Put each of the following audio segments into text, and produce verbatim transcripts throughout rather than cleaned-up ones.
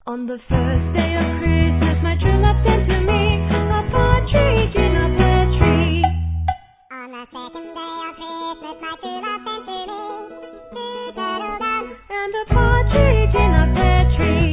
On the first day of Christmas, my true love sent to me a partridge in a pear tree. On the second day of Christmas, my true love sent to me two turtle doves and a partridge in a pear tree.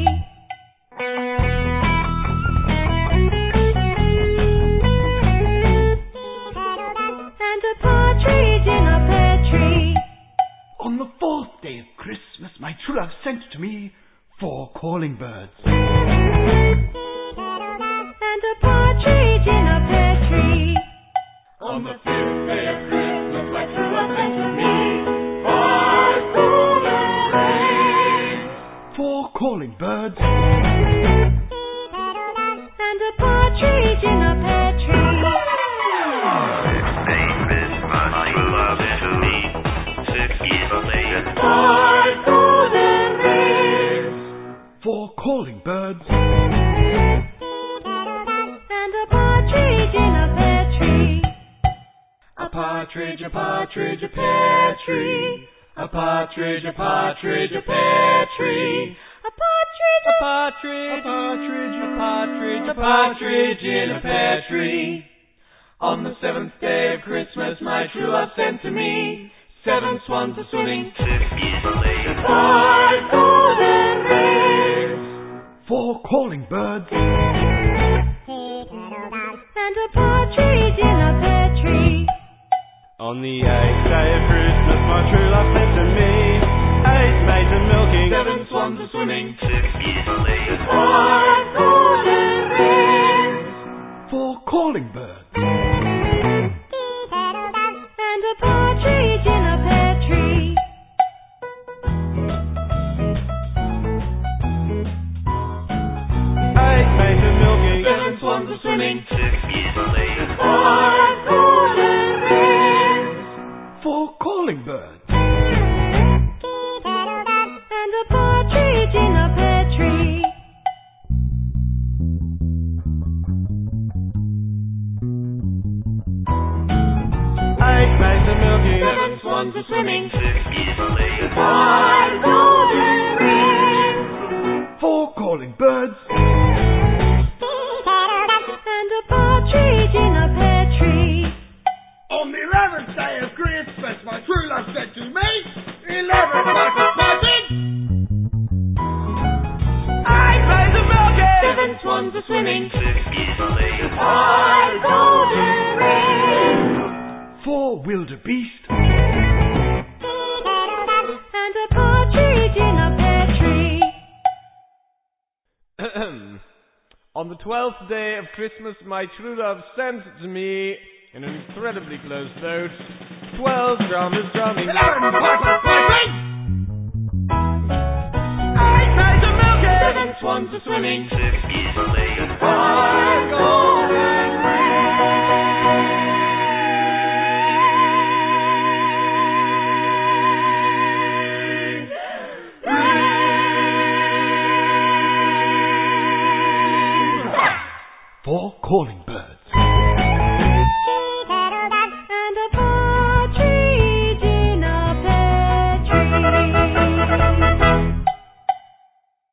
Two turtle doves And a partridge in a pear tree. On the fourth day of Christmas, my true love sent to me four calling birds. Two turtle doves And a partridge in a pear tree. On the fifth day of Christmas, my true love sent to me five golden rings. Four calling birds. Two turtle doves And a partridge in a pear tree. Five golden rings. Four calling birds. Two turtle doves And a partridge in a pear tree. A partridge, a partridge, a pear tree. A partridge, a partridge, a pear tree. A partridge, A partridge, a partridge, a partridge, a partridge in a pear tree. On the seventh day of Christmas, my true love sent to me seven swans a swimming, five golden rings. Four calling birds. Two turtle doves and a partridge in a pear tree. On the eighth day of Christmas, my true love sent to me eight maids a milking, Seven swans a swimming, five golden rings. Four calling birds. Two turtle doves And a partridge in a pear tree. eight maids a milking, Seven swans a swimming, five golden rings. Four calling birds. Two turtle doves And a partridge in a pear tree. eight maids a milking, Seven swans a swimming, five golden rings. Four calling birds. Two turtle doves And a partridge in a pear tree. On the eleventh day of Christmas, my true love said to me, eleven buckets magic. eight maids a milking, Seven swans a swimming, five golden rings. Four wildebeest. Two turtle doves And a partridge in a pear tree. On the twelfth day of Christmas, my true love sent to me, in an incredibly close vote, twelve drummers drumming, Eleven pipers piping. eight maids a milking, Seven swans a swimming, five golden rings. Four calling